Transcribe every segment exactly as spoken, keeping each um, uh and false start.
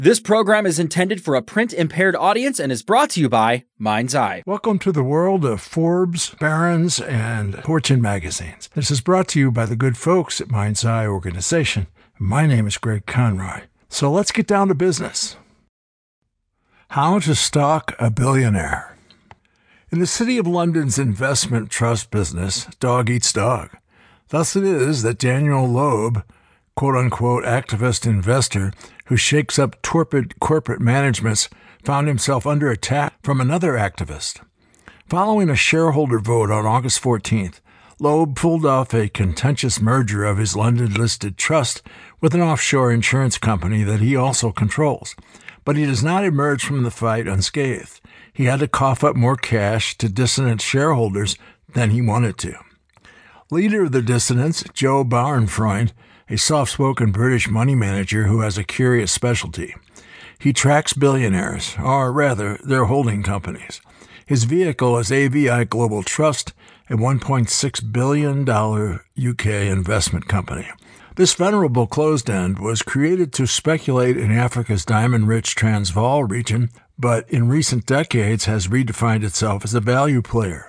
This program is intended for a print-impaired audience and is brought to you by Mind's Eye. Welcome to the world of Forbes, Barron's, and Fortune magazines. This is brought to you by the good folks at Mind's Eye organization. My name is Greg Conroy. So let's get down to business. How to stalk a billionaire. In the City of London's investment trust business, dog eats dog. Thus it is that Daniel Loeb, quote-unquote activist investor who shakes up torpid corporate managements, found himself under attack from another activist. Following a shareholder vote on August fourteenth, Loeb pulled off a contentious merger of his London-listed trust with an offshore insurance company that he also controls. But he does not emerge from the fight unscathed. He had to cough up more cash to dissonant shareholders than he wanted to. Leader of the dissidents, Joe Bauernfreund, a soft-spoken British money manager who has a curious specialty. He tracks billionaires, or rather, their holding companies. His vehicle is A V I Global Trust, a one point six billion dollars U K investment company. This venerable closed-end was created to speculate in Africa's diamond-rich Transvaal region, but in recent decades has redefined itself as a value player.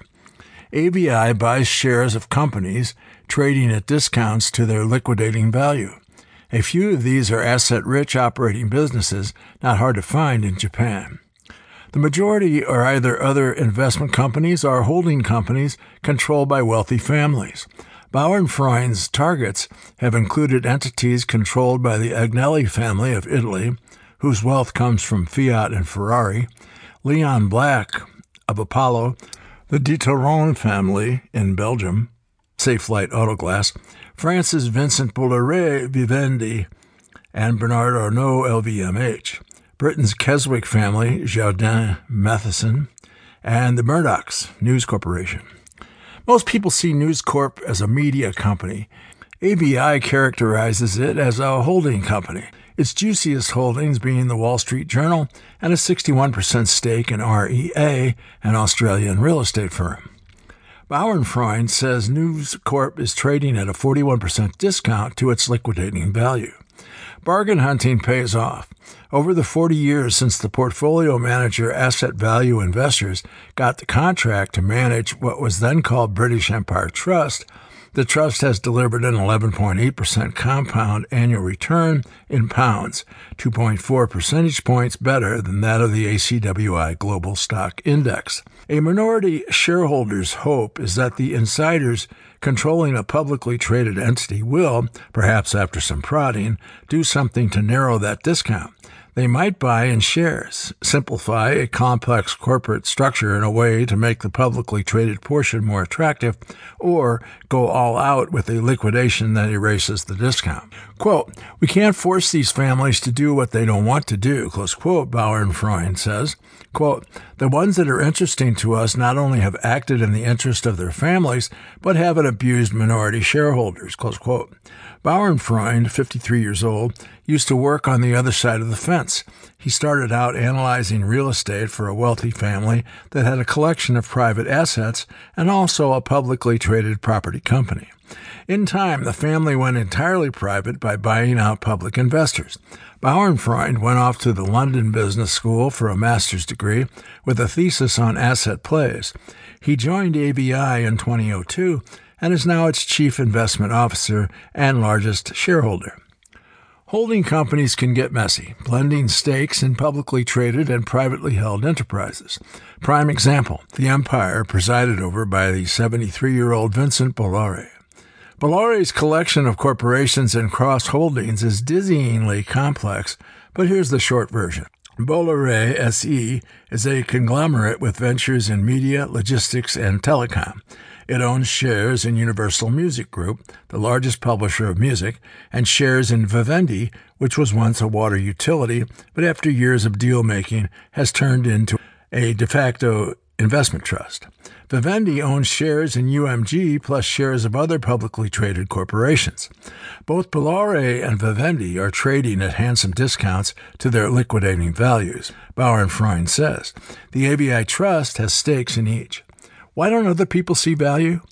A V I buys shares of companies trading at discounts to their liquidating value. A few of these are asset-rich operating businesses, not hard to find in Japan. The majority are either other investment companies or holding companies controlled by wealthy families. Bauernfreund's targets have included entities controlled by the Agnelli family of Italy, whose wealth comes from Fiat and Ferrari, Leon Black of Apollo, the de Toron family in Belgium, Safelite Autoglass, France's Vincent Bolloré Vivendi, and Bernard Arnault L V M H, Britain's Keswick family, Jardine Matheson, and the Murdochs News Corporation. Most people see News Corp as a media company. A V I characterizes it as a holding company, its juiciest holdings being the Wall Street Journal and a sixty-one percent stake in R E A, an Australian real estate firm. Bauernfreund says News Corp is trading at a forty-one percent discount to its liquidating value. Bargain hunting pays off. Over the forty years since the portfolio manager Asset Value Investors got the contract to manage what was then called British Empire Trust, the trust has delivered an eleven point eight percent compound annual return in pounds, two point four percentage points better than that of the A C W I Global Stock Index. A minority shareholder's hope is that the insiders controlling a publicly traded entity will, perhaps after some prodding, do something to narrow that discount. They might buy in shares, simplify a complex corporate structure in a way to make the publicly traded portion more attractive, or go all out with a liquidation that erases the discount. Quote, "We can't force these families to do what they don't want to do," close quote, Bauernfreund says. Quote, "The ones that are interesting to us not only have acted in the interest of their families, but have abused minority shareholders," close quote. Bauernfreund, fifty-three years old, used to work on the other side of the fence. He started out analyzing real estate for a wealthy family that had a collection of private assets and also a publicly traded property company. In time, the family went entirely private by buying out public investors. Bauernfreund went off to the London Business School for a master's degree with a thesis on asset plays. He joined A V I in twenty oh two and is now its chief investment officer and largest shareholder. Holding companies can get messy, blending stakes in publicly traded and privately held enterprises. Prime example, the Empire presided over by the seventy-three-year-old Vincent Bolloré. Bolloré's collection of corporations and cross-holdings is dizzyingly complex, but here's the short version. Bolloré S E is a conglomerate with ventures in media, logistics, and telecom. It owns shares in Universal Music Group, the largest publisher of music, and shares in Vivendi, which was once a water utility, but after years of deal-making has turned into a de facto investment trust. Vivendi owns shares in U M G plus shares of other publicly traded corporations. Both Bolloré and Vivendi are trading at handsome discounts to their liquidating values, Bauernfreund says. The A V I Trust has stakes in each. Why don't other people see value?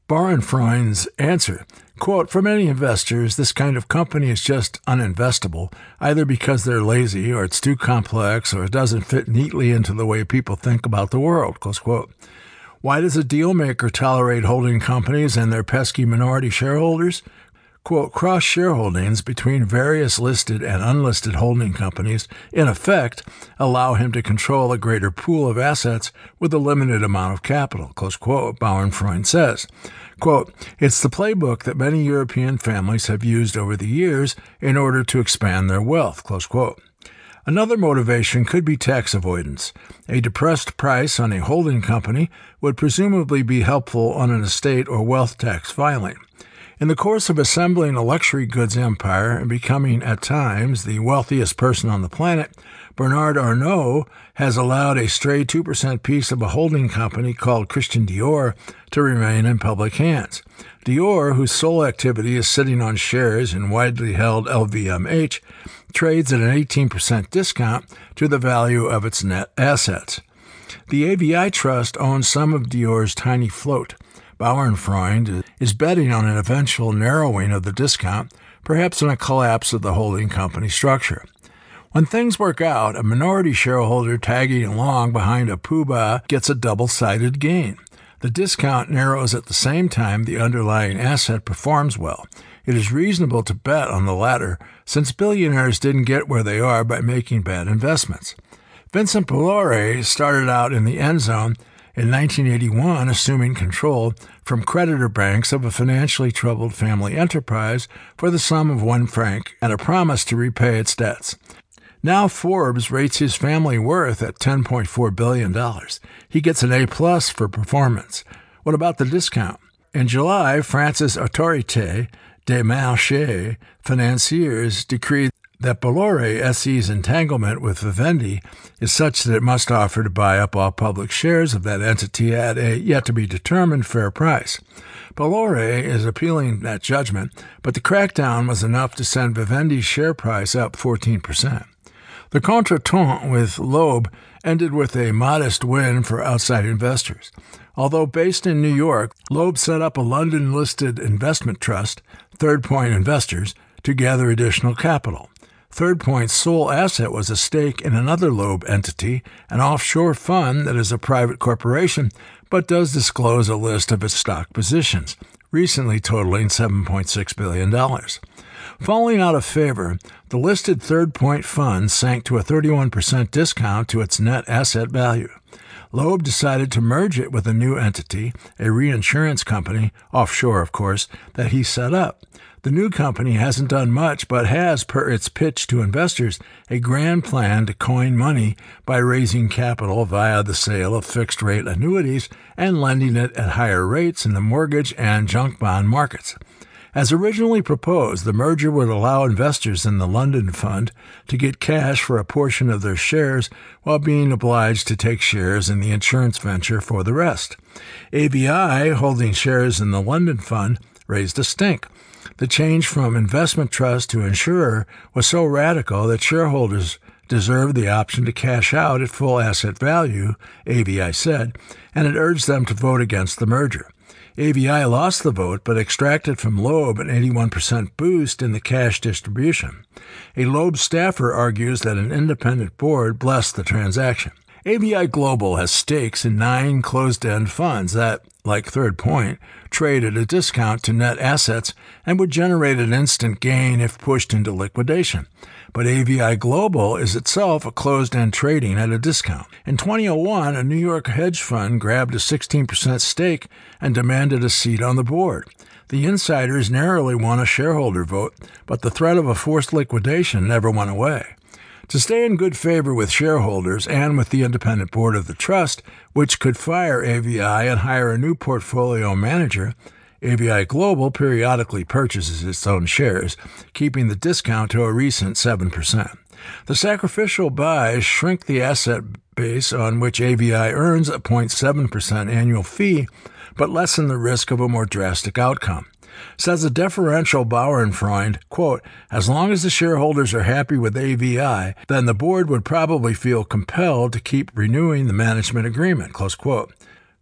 Bauernfreund's answer, quote, for many investors, this kind of company is just uninvestable, either because they're lazy or it's too complex or it doesn't fit neatly into the way people think about the world, close quote. Why does a deal maker tolerate holding companies and their pesky minority shareholders? Quote, cross-shareholdings between various listed and unlisted holding companies, in effect, allow him to control a greater pool of assets with a limited amount of capital, close quote, Bauernfreund says. Quote, it's the playbook that many European families have used over the years in order to expand their wealth, close quote. Another motivation could be tax avoidance. A depressed price on a holding company would presumably be helpful on an estate or wealth tax filing. In the course of assembling a luxury goods empire and becoming, at times, the wealthiest person on the planet, Bernard Arnault has allowed a stray two percent piece of a holding company called Christian Dior to remain in public hands. Dior, whose sole activity is sitting on shares in widely held L V M H, trades at an eighteen percent discount to the value of its net assets. The A V I Trust owns some of Dior's tiny float. Bauernfreund is betting on an eventual narrowing of the discount, perhaps on a collapse of the holding company structure. When things work out, a minority shareholder tagging along behind a poobah gets a double-sided gain. The discount narrows at the same time the underlying asset performs well. It is reasonable to bet on the latter, since billionaires didn't get where they are by making bad investments. Vincent Bolloré started out in the end zone in nineteen eighty-one, assuming control from creditor banks of a financially troubled family enterprise for the sum of one franc and a promise to repay its debts. Now Forbes rates his family worth at ten point four billion dollars. He gets an A-plus for performance. What about the discount? In July, France's Autorité des Marchés Financiers decreed that Bolloré S E's entanglement with Vivendi is such that it must offer to buy up all public shares of that entity at a yet-to-be-determined fair price. Bolloré is appealing that judgment, but the crackdown was enough to send Vivendi's share price up fourteen percent. The contretemps with Loeb ended with a modest win for outside investors. Although based in New York, Loeb set up a London-listed investment trust, Third Point Investors, to gather additional capital. Third Point's sole asset was a stake in another Loeb entity, an offshore fund that is a private corporation, but does disclose a list of its stock positions, recently totaling seven point six billion dollars. Falling out of favor, the listed Third Point fund sank to a thirty-one percent discount to its net asset value. Loeb decided to merge it with a new entity, a reinsurance company, offshore of course, that he set up. The new company hasn't done much, but has, per its pitch to investors, a grand plan to coin money by raising capital via the sale of fixed-rate annuities and lending it at higher rates in the mortgage and junk bond markets. As originally proposed, the merger would allow investors in the London fund to get cash for a portion of their shares while being obliged to take shares in the insurance venture for the rest. A V I, holding shares in the London fund, raised a stink. The change from investment trust to insurer was so radical that shareholders deserved the option to cash out at full asset value, A V I said, and it urged them to vote against the merger. A V I lost the vote, but extracted from Loeb an eighty-one percent boost in the cash distribution. A Loeb staffer argues that an independent board blessed the transaction. A V I Global has stakes in nine closed-end funds that, like Third Point, trade at a discount to net assets and would generate an instant gain if pushed into liquidation. But A V I Global is itself a closed-end trading at a discount. In twenty oh one, a New York hedge fund grabbed a sixteen percent stake and demanded a seat on the board. The insiders narrowly won a shareholder vote, but the threat of a forced liquidation never went away. To stay in good favor with shareholders and with the independent board of the trust, which could fire A V I and hire a new portfolio manager, A V I Global periodically purchases its own shares, keeping the discount to a recent seven percent. The sacrificial buys shrink the asset base on which A V I earns a zero point seven percent annual fee, but lessen the risk of a more drastic outcome. Says a deferential Bauernfreund, quote, as long as the shareholders are happy with A V I, then the board would probably feel compelled to keep renewing the management agreement, close quote.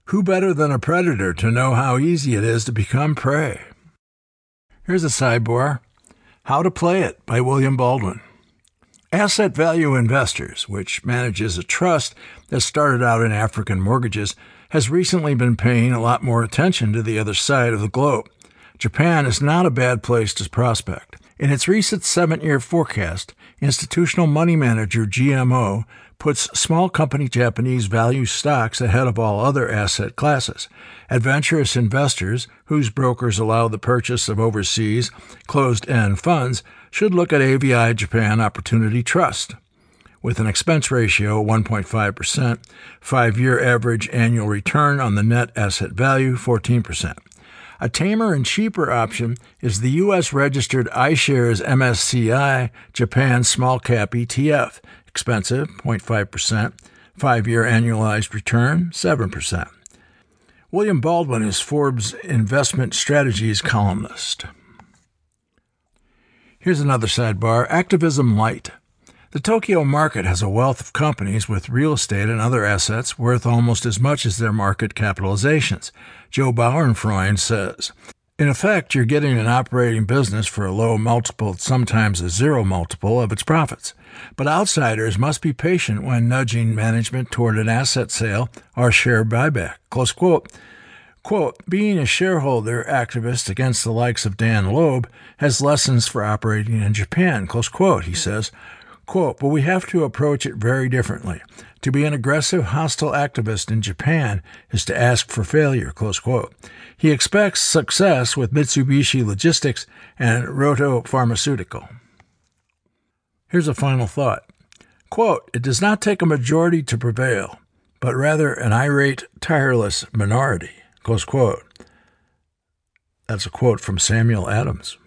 Who better than a predator to know how easy it is to become prey? Here's a sidebar. How to Play It by William Baldwin. Asset Value Investors, which manages a trust that started out in African mortgages, has recently been paying a lot more attention to the other side of the globe. Japan is not a bad place to prospect. In its recent seven-year forecast, institutional money manager G M O puts small company Japanese value stocks ahead of all other asset classes. Adventurous investors, whose brokers allow the purchase of overseas closed-end funds, should look at A V I Japan Opportunity Trust. With an expense ratio of one point five percent, five-year average annual return on the net asset value fourteen percent. A tamer and cheaper option is the U S-registered iShares M S C I Japan Small Cap E T F, expensive, zero point five percent, five-year annualized return, seven percent. William Baldwin is Forbes Investment Strategies columnist. Here's another sidebar, Activism Light. The Tokyo market has a wealth of companies with real estate and other assets worth almost as much as their market capitalizations. Joe Bauernfreund says, in effect, you're getting an operating business for a low multiple, sometimes a zero multiple, of its profits. But outsiders must be patient when nudging management toward an asset sale or share buyback. Close quote. Quote, being a shareholder activist against the likes of Dan Loeb has lessons for operating in Japan. Close quote, he says. Quote, but we have to approach it very differently. To be an aggressive, hostile activist in Japan is to ask for failure, close quote. He expects success with Mitsubishi Logistics and Roto Pharmaceutical. Here's a final thought. Quote, it does not take a majority to prevail, but rather an irate, tireless minority, close quote. That's a quote from Samuel Adams.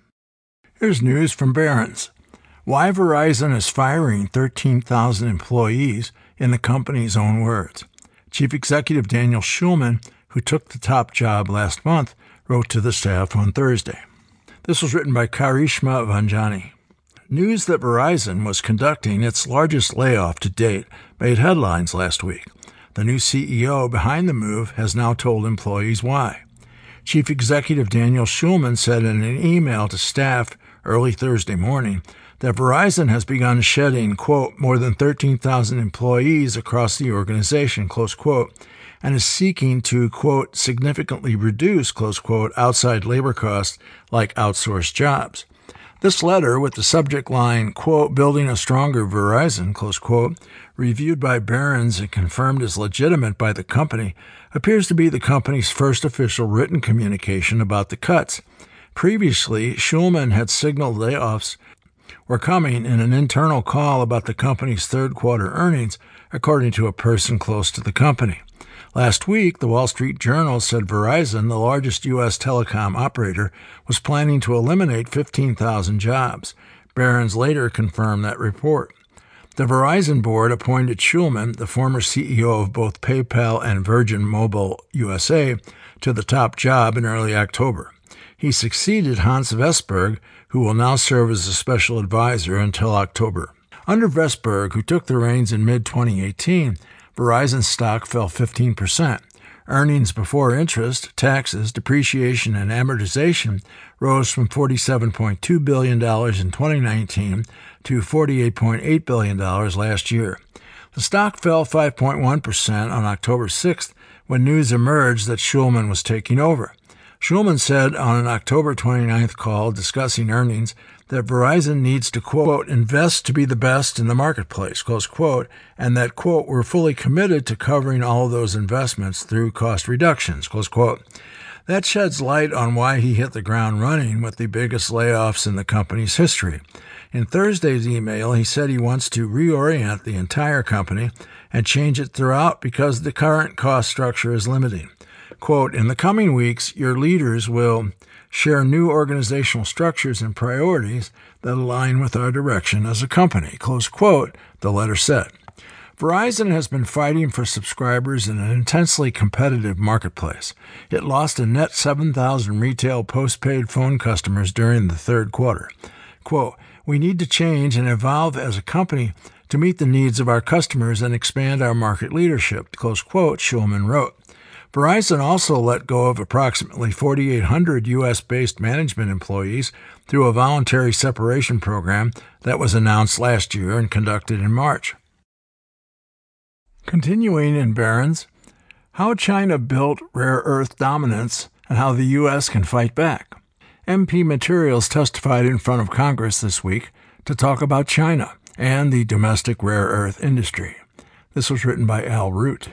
Here's news from Barron's. Why Verizon is firing thirteen thousand employees in the company's own words. Chief Executive Daniel Schulman, who took the top job last month, wrote to the staff on Thursday. This was written by Karishma Vanjani. News that Verizon was conducting its largest layoff to date made headlines last week. The new C E O behind the move has now told employees why. Chief Executive Daniel Schulman said in an email to staff early Thursday morning that Verizon has begun shedding, quote, more than thirteen thousand employees across the organization, close quote, and is seeking to, quote, significantly reduce, close quote, outside labor costs like outsourced jobs. This letter, with the subject line, quote, building a stronger Verizon, close quote, reviewed by Barron's and confirmed as legitimate by the company, appears to be the company's first official written communication about the cuts. Previously, Schulman had signaled layoffs were coming in an internal call about the company's third quarter earnings, according to a person close to the company. Last week, the Wall Street Journal said Verizon, the largest U S telecom operator, was planning to eliminate fifteen thousand jobs. Barron's later confirmed that report. The Verizon board appointed Schulman, the former C E O of both PayPal and Virgin Mobile U S A, to the top job in early October. He succeeded Hans Vestberg, who will now serve as a special advisor until October. Under Vestberg, who took the reins in mid twenty eighteen, Verizon stock fell fifteen percent. Earnings before interest, taxes, depreciation, and amortization rose from forty-seven point two billion dollars in twenty nineteen to forty-eight point eight billion dollars last year. The stock fell five point one percent on October sixth when news emerged that Schulman was taking over. Schulman said on an October twenty-ninth call discussing earnings that Verizon needs to, quote, invest to be the best in the marketplace, close quote, and that, quote, we're fully committed to covering all of those investments through cost reductions, close quote. That sheds light on why he hit the ground running with the biggest layoffs in the company's history. In Thursday's email, he said he wants to reorient the entire company and change it throughout because the current cost structure is limiting. Quote, in the coming weeks, your leaders will share new organizational structures and priorities that align with our direction as a company, close quote, the letter said. Verizon has been fighting for subscribers in an intensely competitive marketplace. It lost a net seven thousand retail postpaid phone customers during the third quarter. Quote, we need to change and evolve as a company to meet the needs of our customers and expand our market leadership, close quote, Schulman wrote. Verizon also let go of approximately forty-eight hundred U S-based management employees through a voluntary separation program that was announced last year and conducted in March. Continuing in Barron's, how China built rare earth dominance and how the U S can fight back. M P Materials testified in front of Congress this week to talk about China and the domestic rare earth industry. This was written by Al Root.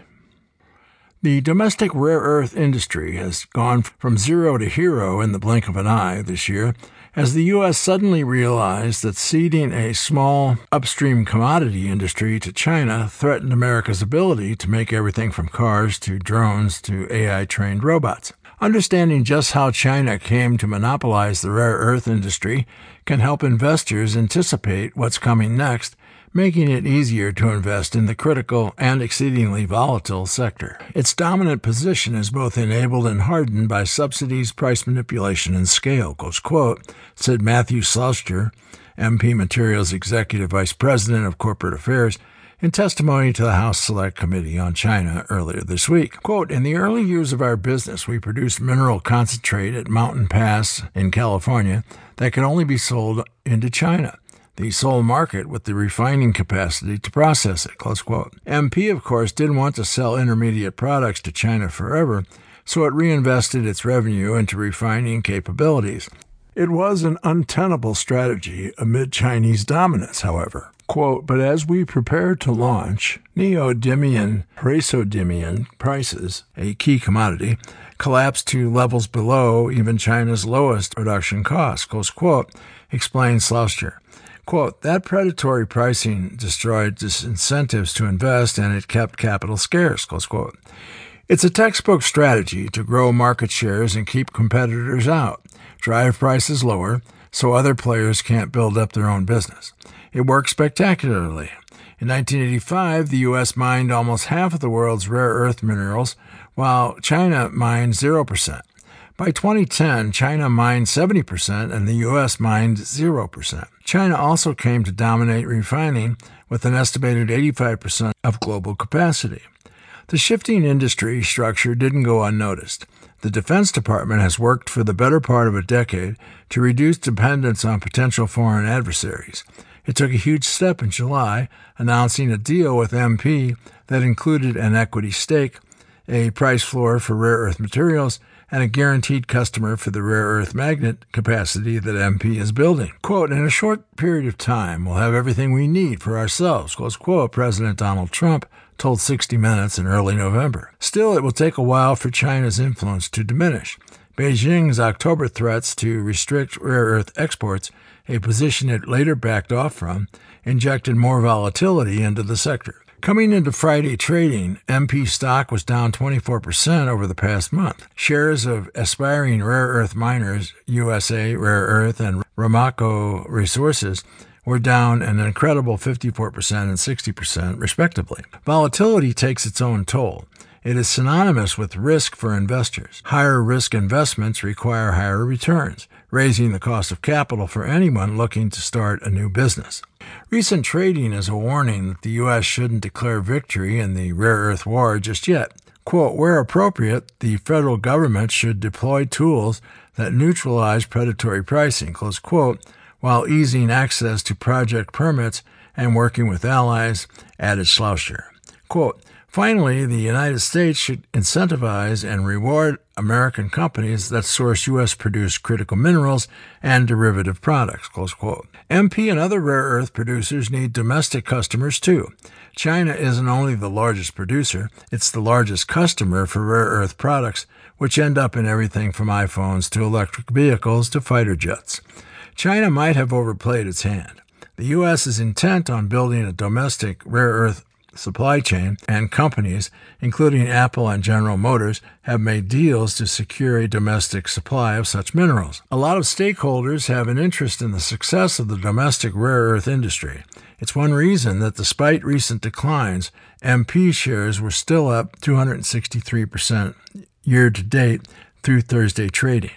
The domestic rare earth industry has gone from zero to hero in the blink of an eye this year as the U S suddenly realized that ceding a small upstream commodity industry to China threatened America's ability to make everything from cars to drones to A I-trained robots. Understanding just how China came to monopolize the rare earth industry can help investors anticipate what's coming next, making it easier to invest in the critical and exceedingly volatile sector. Its dominant position is both enabled and hardened by subsidies, price manipulation, and scale, close quote, said Matthew Slouster, M P Materials Executive Vice President of Corporate Affairs, in testimony to the House Select Committee on China earlier this week. Quote, in the early years of our business, we produced mineral concentrate at Mountain Pass in California that could only be sold into China, the sole market with the refining capacity to process it, close quote. M P, of course, didn't want to sell intermediate products to China forever, so it reinvested its revenue into refining capabilities. It was an untenable strategy amid Chinese dominance, however. Quote, but as we prepare to launch, neodymium praseodymium prices, a key commodity, collapsed to levels below even China's lowest production cost, close quote, explained Slouster. Quote, that predatory pricing destroyed disincentives to invest and it kept capital scarce, close quote. It's a textbook strategy to grow market shares and keep competitors out, drive prices lower so other players can't build up their own business. It worked spectacularly. In nineteen eighty-five, the U S mined almost half of the world's rare earth minerals, while China mined zero percent. By twenty ten, China mined seventy percent and the U S mined zero percent. China also came to dominate refining with an estimated eighty-five percent of global capacity. The shifting industry structure didn't go unnoticed. The Defense Department has worked for the better part of a decade to reduce dependence on potential foreign adversaries. It took a huge step in July, announcing a deal with M P that included an equity stake, a price floor for rare earth materials, and a guaranteed customer for the rare earth magnet capacity that M P is building. Quote, in a short period of time, we'll have everything we need for ourselves, close quote, President Donald Trump told sixty minutes in early November. Still, it will take a while for China's influence to diminish. Beijing's October threats to restrict rare earth exports, a position it later backed off from, injected more volatility into the sector. Coming into Friday trading, M P stock was down twenty-four percent over the past month. Shares of aspiring rare earth miners, U S A Rare Earth and Ramaco Resources, were down an incredible fifty-four percent and sixty percent, respectively. Volatility takes its own toll. It is synonymous with risk for investors. Higher risk investments require higher returns, raising the cost of capital for anyone looking to start a new business. Recent trading is a warning that the U S shouldn't declare victory in the rare earth war just yet. Quote, where appropriate, the federal government should deploy tools that neutralize predatory pricing, close quote, while easing access to project permits and working with allies, added Slouster. Quote, finally, the United States should incentivize and reward American companies that source U S-produced critical minerals and derivative products, close quote. M P and other rare earth producers need domestic customers, too. China isn't only the largest producer, it's the largest customer for rare earth products, which end up in everything from iPhones to electric vehicles to fighter jets. China might have overplayed its hand. The U S is intent on building a domestic rare earth supply chain, and companies, including Apple and General Motors, have made deals to secure a domestic supply of such minerals. A lot of stakeholders have an interest in the success of the domestic rare earth industry. It's one reason that despite recent declines, M P shares were still up two hundred sixty-three percent year to date through Thursday trading.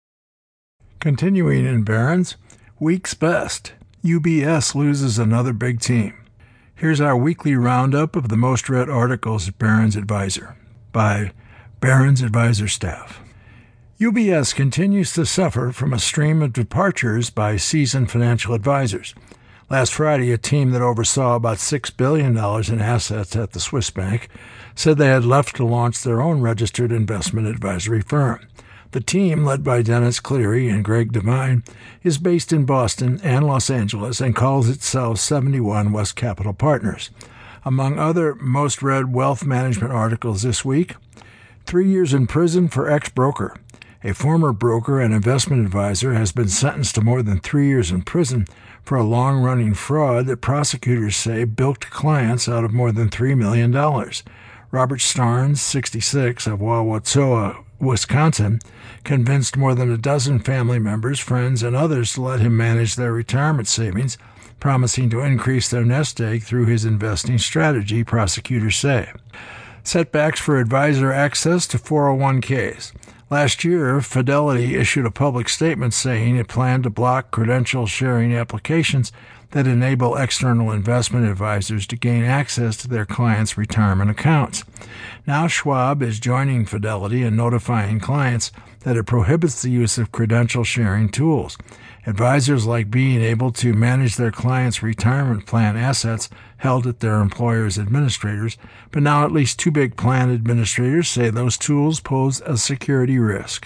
Continuing in Barron's, week's best. U B S loses another big team. Here's our weekly roundup of the most read articles at Barron's Advisor by Barron's advisor staff. U B S continues to suffer from a stream of departures by seasoned financial advisors. Last Friday, a team that oversaw about six billion dollars in assets at the Swiss bank said they had left to launch their own registered investment advisory firm. The team, led by Dennis Cleary and Greg Devine, is based in Boston and Los Angeles and calls itself seventy-one West Capital Partners. Among other most-read wealth management articles this week, three years in prison for ex-broker. A former broker and investment advisor has been sentenced to more than three years in prison for a long-running fraud that prosecutors say bilked clients out of more than three million dollars. Robert Starnes, sixty-six, of Wauwatosa, Wisconsin, convinced more than a dozen family members, friends, and others to let him manage their retirement savings, promising to increase their nest egg through his investing strategy, prosecutors say. Setbacks for advisor access to four oh one k's. Last year, Fidelity issued a public statement saying it planned to block credential sharing applications that enable external investment advisors to gain access to their clients' retirement accounts. Now Schwab is joining Fidelity in notifying clients that it prohibits the use of credential sharing tools. Advisors like being able to manage their clients' retirement plan assets held at their employer's administrators, but now at least two big plan administrators say those tools pose a security risk.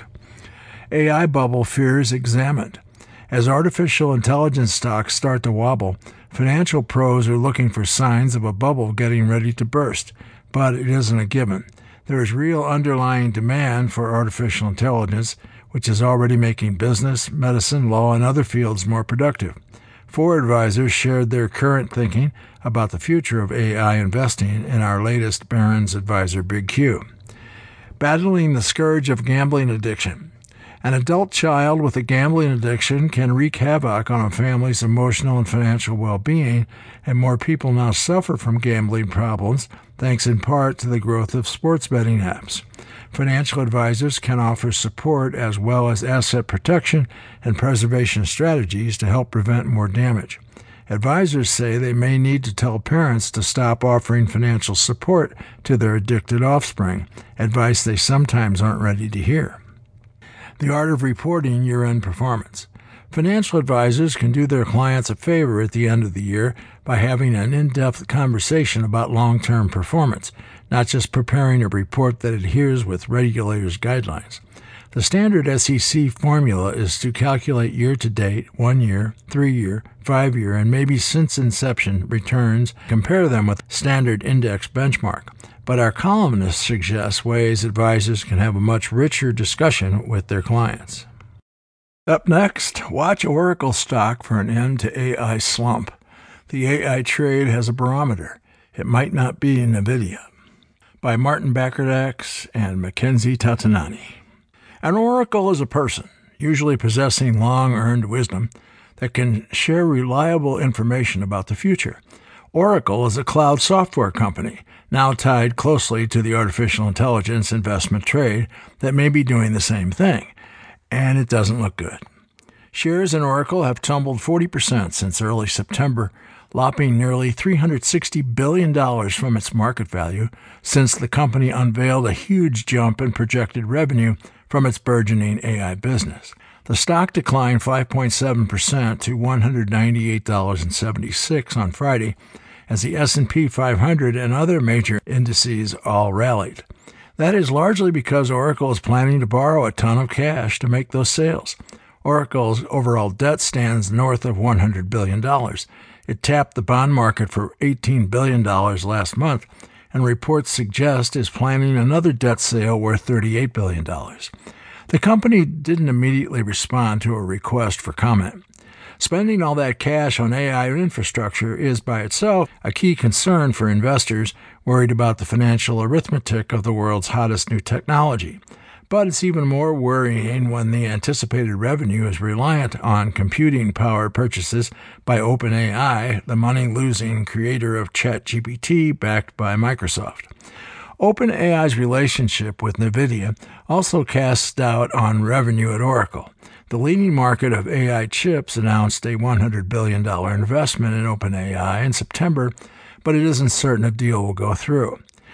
A I bubble fears examined. As artificial intelligence stocks start to wobble, financial pros are looking for signs of a bubble getting ready to burst, but it isn't a given. There is real underlying demand for artificial intelligence, which is already making business, medicine, law, and other fields more productive. Four advisors shared their current thinking about the future of A I investing in our latest Barron's Advisor Big Q. Battling the scourge of gambling addiction. An adult child with a gambling addiction can wreak havoc on a family's emotional and financial well-being, and more people now suffer from gambling problems, thanks in part to the growth of sports betting apps. Financial advisors can offer support as well as asset protection and preservation strategies to help prevent more damage. Advisors say they may need to tell parents to stop offering financial support to their addicted offspring, advice they sometimes aren't ready to hear. The art of reporting year-end performance. Financial advisors can do their clients a favor at the end of the year by having an in-depth conversation about long-term performance, not just preparing a report that adheres with regulators' guidelines. The standard S E C formula is to calculate year-to-date, one-year, three-year, five-year, and maybe since inception returns, compare them with standard index benchmark. But our columnist suggests ways advisors can have a much richer discussion with their clients. Up next, watch Oracle stock for an end to A I slump. The A I trade has a barometer. It might not be NVIDIA. By Martin Bakkerdax and Mackenzie Tatanani. An oracle is a person, usually possessing long-earned wisdom, that can share reliable information about the future. Oracle is a cloud software company, now tied closely to the artificial intelligence investment trade, that may be doing the same thing. And it doesn't look good. Shares in Oracle have tumbled forty percent since early September, lopping nearly three hundred sixty billion dollars from its market value since the company unveiled a huge jump in projected revenue from its burgeoning A I business. The stock declined five point seven percent to one hundred ninety-eight dollars and seventy-six cents on Friday, as the S and P five hundred and other major indices all rallied. That is largely because Oracle is planning to borrow a ton of cash to make those sales. Oracle's overall debt stands north of one hundred billion dollars. It tapped the bond market for eighteen billion dollars last month, and reports suggest is planning another debt sale worth thirty-eight billion dollars. The company didn't immediately respond to a request for comment. Spending all that cash on A I infrastructure is by itself a key concern for investors worried about the financial arithmetic of the world's hottest new technology. But it's even more worrying when the anticipated revenue is reliant on computing power purchases by OpenAI, the money-losing creator of ChatGPT backed by Microsoft. OpenAI's relationship with NVIDIA also casts doubt on revenue at Oracle. The leading market of A I chips announced a one hundred billion dollars investment in OpenAI in September, but it isn't certain a deal will go through.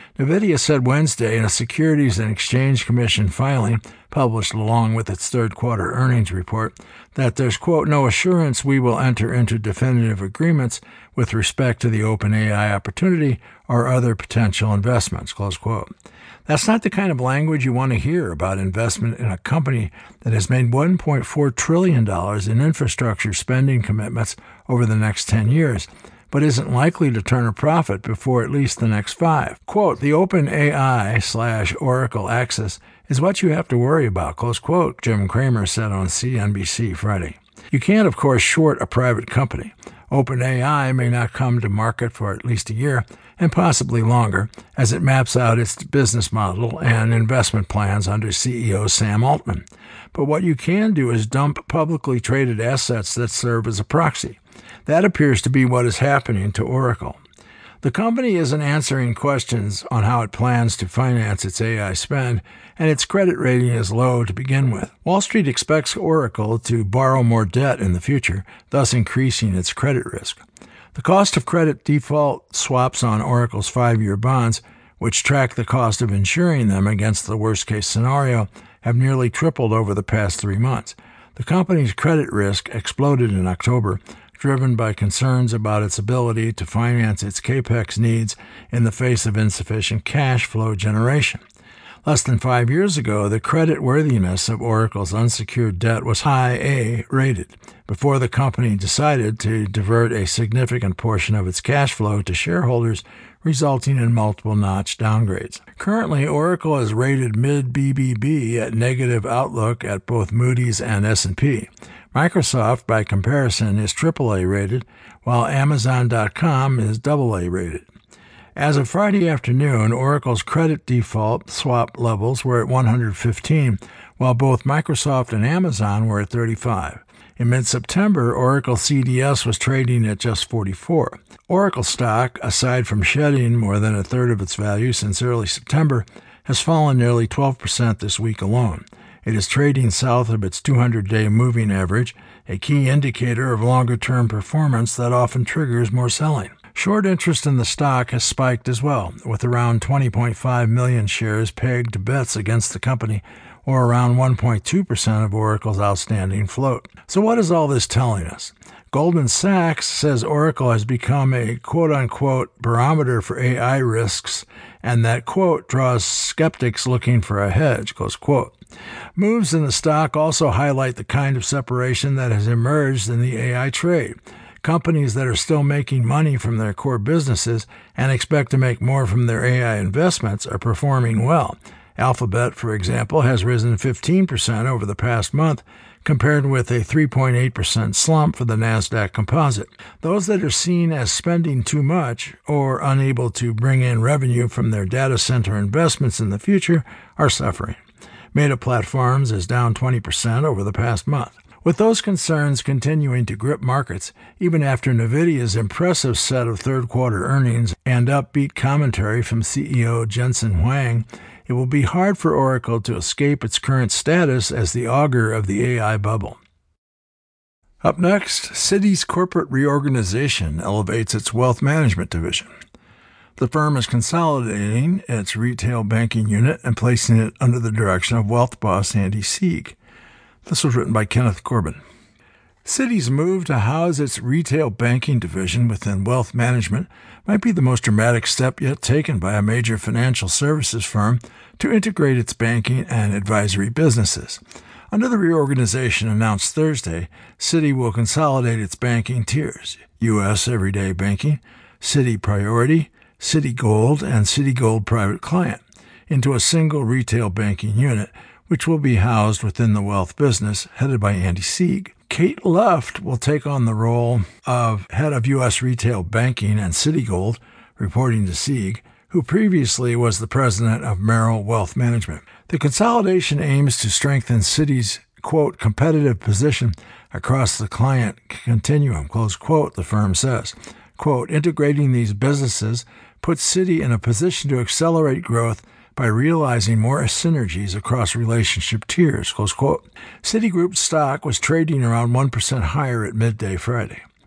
NVIDIA said Wednesday in a Securities and Exchange Commission filing published along with its third-quarter earnings report that there's, quote, no assurance we will enter into definitive agreements with respect to the OpenAI opportunity or other potential investments, close quote. That's not the kind of language you want to hear about investment in a company that has made one point four trillion dollars in infrastructure spending commitments over the next ten years, but isn't likely to turn a profit before at least the next five. Quote, the OpenAI slash Oracle access is what you have to worry about, close quote, Jim Cramer said on C N B C Friday. You can't, of course, short a private company. OpenAI may not come to market for at least a year, and possibly longer, as it maps out its business model and investment plans under C E O Sam Altman. But what you can do is dump publicly traded assets that serve as a proxy. That appears to be what is happening to Oracle. The company isn't answering questions on how it plans to finance its A I spend, and its credit rating is low to begin with. Wall Street expects Oracle to borrow more debt in the future, thus increasing its credit risk. The cost of credit default swaps on Oracle's five-year bonds, which track the cost of insuring them against the worst-case scenario, have nearly tripled over the past three months. The company's credit risk exploded in October, driven by concerns about its ability to finance its CapEx needs in the face of insufficient cash flow generation. Less than five years ago, the creditworthiness of Oracle's unsecured debt was high A rated, before the company decided to divert a significant portion of its cash flow to shareholders, resulting in multiple notch downgrades. Currently, Oracle is rated mid-B B B at negative outlook at both Moody's and S and P. Microsoft, by comparison, is triple A rated, while Amazon dot com is double A rated. As of Friday afternoon, Oracle's credit default swap levels were at one hundred fifteen, while both Microsoft and Amazon were at thirty-five. In mid-September, Oracle C D S was trading at just forty-four. Oracle stock, aside from shedding more than a third of its value since early September, has fallen nearly twelve percent this week alone. It is trading south of its two hundred day moving average, a key indicator of longer-term performance that often triggers more selling. Short interest in the stock has spiked as well, with around twenty point five million shares pegged to bets against the company, or around one point two percent of Oracle's outstanding float. So what is all this telling us? Goldman Sachs says Oracle has become a quote-unquote barometer for A I risks, and that, quote, draws skeptics looking for a hedge, close quote. Moves in the stock also highlight the kind of separation that has emerged in the A I trade. Companies that are still making money from their core businesses and expect to make more from their A I investments are performing well. Alphabet, for example, has risen fifteen percent over the past month, compared with a three point eight percent slump for the Nasdaq Composite. Those that are seen as spending too much or unable to bring in revenue from their data center investments in the future are suffering. Meta Platforms is down twenty percent over the past month. With those concerns continuing to grip markets, even after NVIDIA's impressive set of third-quarter earnings and upbeat commentary from C E O Jensen Huang, it will be hard for Oracle to escape its current status as the augur of the A I bubble. Up next, Citi's corporate reorganization elevates its wealth management division. The firm is consolidating its retail banking unit and placing it under the direction of wealth boss Andy Sieg. This was written by Kenneth Corbin. Citi's move to house its retail banking division within wealth management might be the most dramatic step yet taken by a major financial services firm to integrate its banking and advisory businesses. Under the reorganization announced Thursday, Citi will consolidate its banking tiers: U S Everyday Banking, Citi Priority, Citi Gold, and Citi Gold Private Client into a single retail banking unit, which will be housed within the wealth business, headed by Andy Sieg. Kate Luft will take on the role of head of U S retail banking and Citigold, reporting to Sieg, who previously was the president of Merrill Wealth Management. The consolidation aims to strengthen Citi's, quote, competitive position across the client continuum, close quote, the firm says. Quote, integrating these businesses puts Citi in a position to accelerate growth by realizing more synergies across relationship tiers, close quote. Citigroup stock was trading around one percent higher at midday Friday.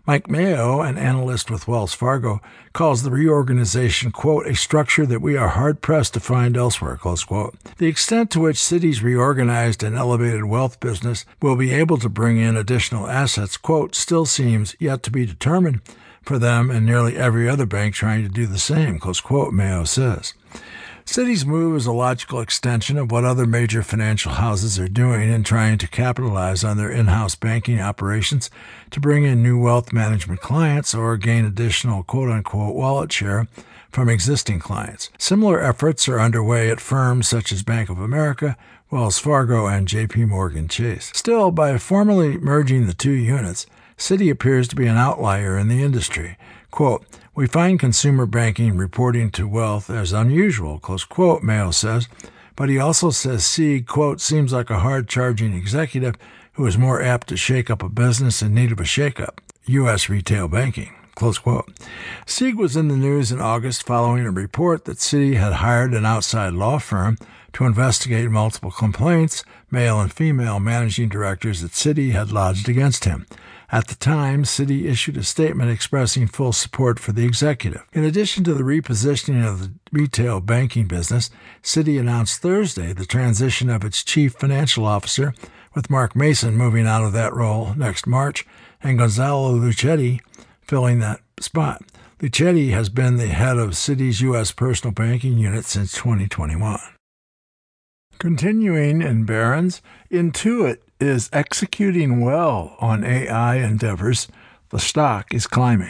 Mike Mayo, an analyst with Wells Fargo, calls the reorganization, quote, a structure that we are hard-pressed to find elsewhere, close quote. The extent to which Citi's reorganized and elevated wealth business will be able to bring in additional assets, quote, still seems yet to be determined for them and nearly every other bank trying to do the same, close quote, Mayo says. Citi's move is a logical extension of what other major financial houses are doing in trying to capitalize on their in-house banking operations to bring in new wealth management clients or gain additional quote-unquote wallet share from existing clients. Similar efforts are underway at firms such as Bank of America, Wells Fargo, and J P Morgan Chase. Still, by formally merging the two units, Citi appears to be an outlier in the industry. Quote, we find consumer banking reporting to wealth as unusual, close quote, Mayo says, but he also says Sieg, quote, seems like a hard-charging executive who is more apt to shake up a business in need of a shakeup, U S retail banking, close quote. Sieg was in the news in August following a report that Citi had hired an outside law firm to investigate multiple complaints male and female managing directors at Citi had lodged against him. At the time, Citi issued a statement expressing full support for the executive. In addition to the repositioning of the retail banking business, Citi announced Thursday the transition of its chief financial officer, with Mark Mason moving out of that role next March and Gonzalo Luchetti filling that spot. Luchetti has been the head of Citi's U S personal banking unit since twenty twenty-one. Continuing in Barron's, Intuit is executing well on A I endeavors. The stock is climbing.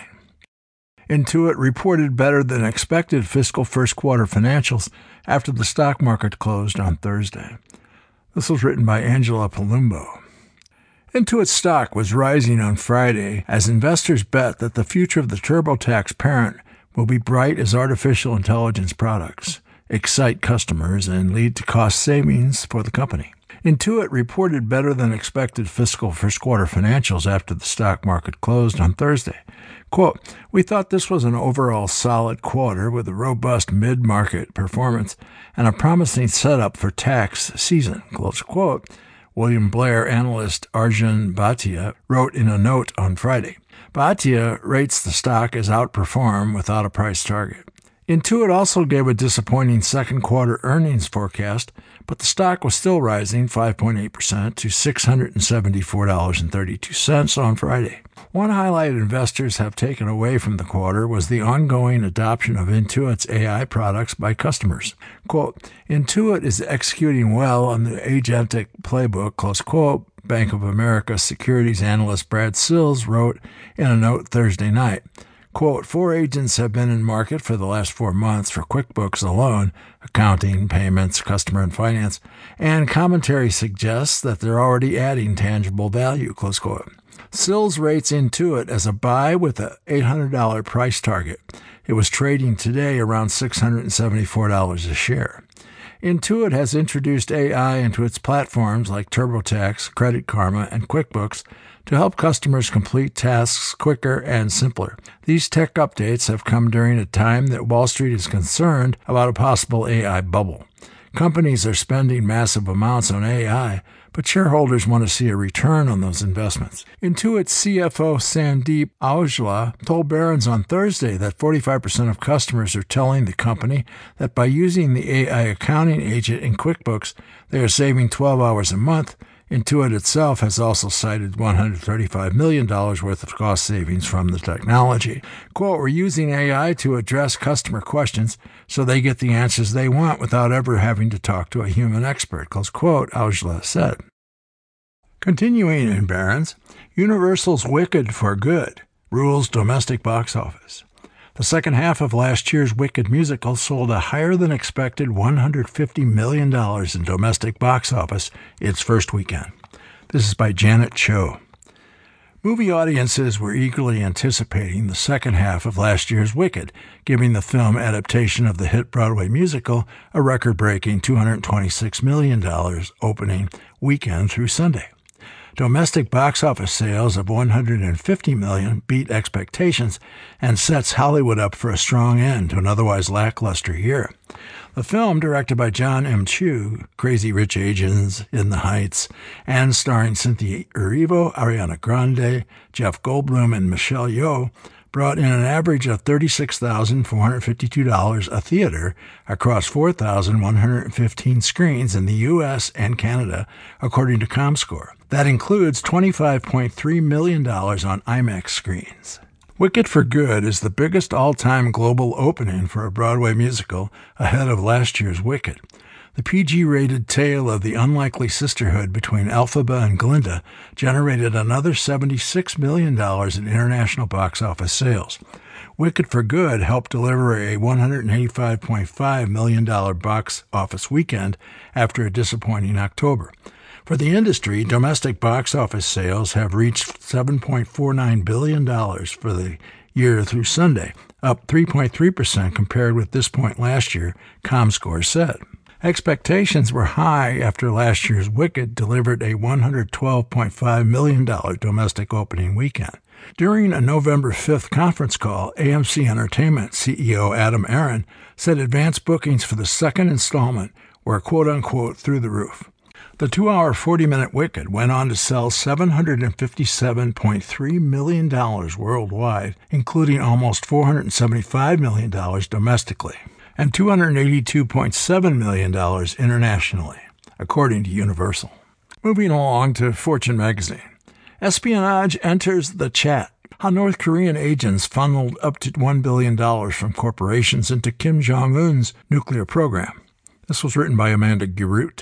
Intuit reported better than expected fiscal first quarter financials after the stock market closed on Thursday. This was written by Angela Palumbo. Intuit's stock was rising on Friday as investors bet that the future of the TurboTax parent will be bright as artificial intelligence products excite customers and lead to cost savings for the company. Intuit reported better than expected fiscal first quarter financials after the stock market closed on Thursday. Quote, we thought this was an overall solid quarter with a robust mid-market performance and a promising setup for tax season, close quote, William Blair analyst Arjun Bhatia wrote in a note on Friday. Bhatia rates the stock as outperform without a price target. Intuit also gave a disappointing second quarter earnings forecast, but the stock was still rising five point eight percent to six hundred seventy-four dollars and thirty-two cents on Friday. One highlight investors have taken away from the quarter was the ongoing adoption of Intuit's A I products by customers. Quote, Intuit is executing well on the agentic playbook, close quote, Bank of America securities analyst Brad Sills wrote in a note Thursday night. Quote, four agents have been in market for the last four months for QuickBooks alone, accounting, payments, customer and finance, and commentary suggests that they're already adding tangible value, close quote. Sills rates Intuit as a buy with an eight hundred dollars price target. It was trading today around six hundred seventy-four dollars a share. Intuit has introduced A I into its platforms like TurboTax, Credit Karma, and QuickBooks to help customers complete tasks quicker and simpler. These tech updates have come during a time that Wall Street is concerned about a possible A I bubble. Companies are spending massive amounts on A I, but shareholders want to see a return on those investments. Intuit's C F O Sandeep Aujla told Barron's on Thursday that forty-five percent of customers are telling the company that by using the A I accounting agent in QuickBooks, they are saving twelve hours a month. Intuit itself has also cited one hundred thirty-five million dollars worth of cost savings from the technology. Quote, we're using A I to address customer questions so they get the answers they want without ever having to talk to a human expert, close quote, Aujla said. Continuing in Barron's, Universal's Wicked for Good rules domestic box office. The second half of last year's Wicked musical sold a higher-than-expected one hundred fifty million dollars in domestic box office its first weekend. This is by Janet Cho. Movie audiences were eagerly anticipating the second half of last year's Wicked, giving the film adaptation of the hit Broadway musical a record-breaking two hundred twenty-six million dollars opening weekend through Sunday. Domestic box office sales of one hundred fifty million dollars beat expectations and sets Hollywood up for a strong end to an otherwise lackluster year. The film, directed by John M. Chu, Crazy Rich Asians, In the Heights, and starring Cynthia Erivo, Ariana Grande, Jeff Goldblum, and Michelle Yeoh, brought in an average of thirty-six thousand four hundred fifty-two dollars a theater across four thousand one hundred fifteen screens in the U S and Canada, according to ComScore. That includes twenty-five point three million dollars on IMAX screens. Wicked for Good is the biggest all-time global opening for a Broadway musical, ahead of last year's Wicked. The P G-rated tale of the unlikely sisterhood between Elphaba and Glinda generated another seventy-six million dollars in international box office sales. Wicked for Good helped deliver a one hundred eighty-five point five million dollars box office weekend after a disappointing October. For the industry, domestic box office sales have reached seven point four nine billion dollars for the year through Sunday, up three point three percent compared with this point last year, ComScore said. Expectations were high after last year's Wicked delivered a one hundred twelve point five million dollars domestic opening weekend. During a November fifth conference call, A M C Entertainment C E O Adam Aron said advance bookings for the second installment were quote-unquote through the roof. The two-hour, forty-minute Wicked went on to sell seven hundred fifty-seven point three million dollars worldwide, including almost four hundred seventy-five million dollars domestically, and two hundred eighty-two point seven million dollars internationally, according to Universal. Moving along to Fortune magazine. Espionage enters the chat. How North Korean agents funneled up to one billion dollars from corporations into Kim Jong-un's nuclear program. This was written by Amanda Girout.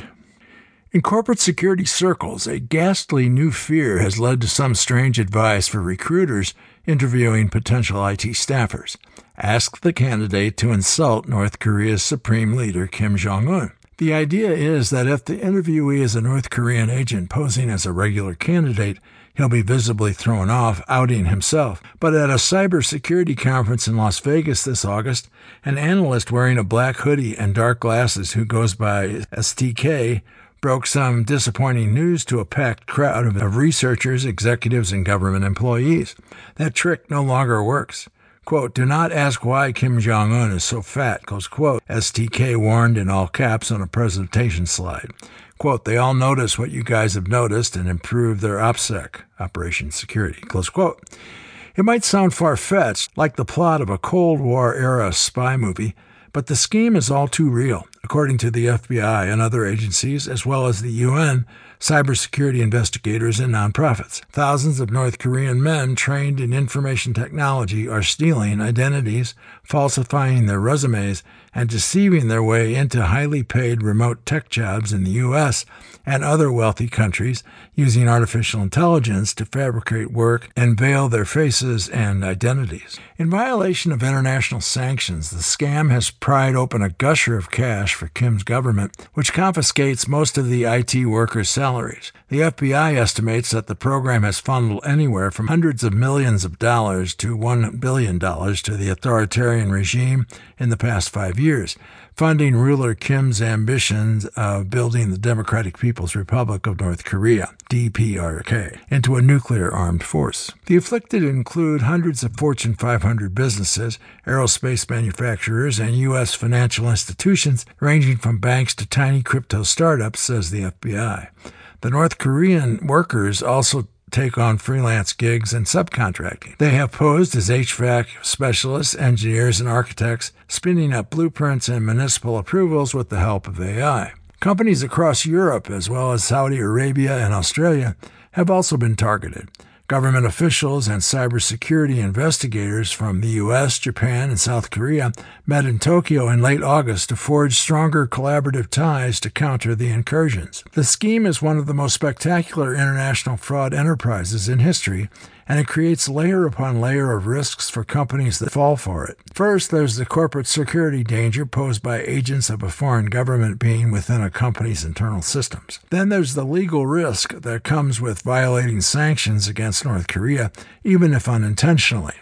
In corporate security circles, a ghastly new fear has led to some strange advice for recruiters interviewing potential I T staffers. Ask the candidate to insult North Korea's supreme leader, Kim Jong-un. The idea is that if the interviewee is a North Korean agent posing as a regular candidate, he'll be visibly thrown off, outing himself. But at a cybersecurity conference in Las Vegas this August, an analyst wearing a black hoodie and dark glasses who goes by S T K broke some disappointing news to a packed crowd of researchers, executives, and government employees. That trick no longer works. Quote, do not ask why Kim Jong-un is so fat, close quote, S T K warned in all caps on a presentation slide. Quote, they all notice what you guys have noticed and improve their OPSEC, Operation Security, close quote. It might sound far-fetched, like the plot of a Cold War-era spy movie, but the scheme is all too real. According to the F B I and other agencies, as well as the U N, cybersecurity investigators, and nonprofits, thousands of North Korean men trained in information technology are stealing identities, falsifying their resumes, and deceiving their way into highly paid remote tech jobs in the U S and other wealthy countries, using artificial intelligence to fabricate work and veil their faces and identities. In violation of international sanctions, the scam has pried open a gusher of cash for Kim's government, which confiscates most of the I T workers' salaries. The F B I estimates that the program has funneled anywhere from hundreds of millions of dollars to one billion dollars to the authoritarian regime in the past five years, funding ruler Kim's ambitions of building the Democratic People's Republic of North Korea, D P R K, into a nuclear-armed force. The afflicted include hundreds of Fortune five hundred businesses, aerospace manufacturers, and U S financial institutions, ranging from banks to tiny crypto startups, says the F B I. The North Korean workers also take on freelance gigs and subcontracting. They have posed as H V A C specialists, engineers, and architects, spinning up blueprints and municipal approvals with the help of A I. Companies across Europe, as well as Saudi Arabia and Australia, have also been targeted. Government officials and cybersecurity investigators from the U S, Japan, and South Korea met in Tokyo in late August to forge stronger collaborative ties to counter the incursions. The scheme is one of the most spectacular international fraud enterprises in history, and it creates layer upon layer of risks for companies that fall for it. First, there's the corporate security danger posed by agents of a foreign government being within a company's internal systems. Then there's the legal risk that comes with violating sanctions against North Korea, even if unintentionally.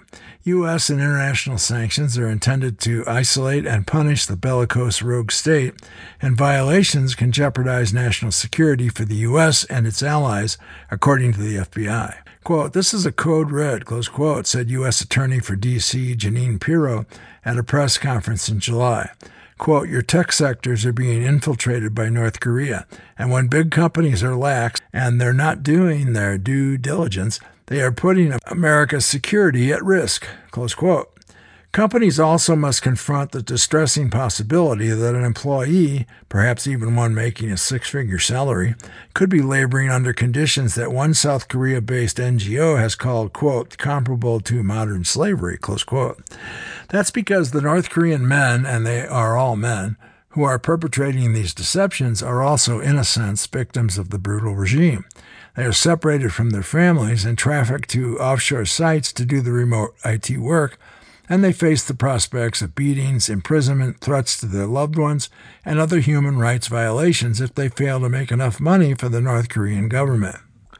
U S and international sanctions are intended to isolate and punish the bellicose rogue state, and violations can jeopardize national security for the U S and its allies, according to the F B I. Quote, "This is a code red," close quote, said U S Attorney for D C Jeanine Pirro at a press conference in July. Quote, "Your tech sectors are being infiltrated by North Korea, and when big companies are lax and they're not doing their due diligence, they are putting America's security at risk," close quote. Companies also must confront the distressing possibility that an employee, perhaps even one making a six-figure salary, could be laboring under conditions that one South Korea-based N G O has called, quote, "comparable to modern slavery," close quote. That's because the North Korean men, and they are all men, who are perpetrating these deceptions are also, in a sense, victims of the brutal regime. They are separated from their families and trafficked to offshore sites to do the remote I T work, and they face the prospects of beatings, imprisonment, threats to their loved ones, and other human rights violations if they fail to make enough money for the North Korean government.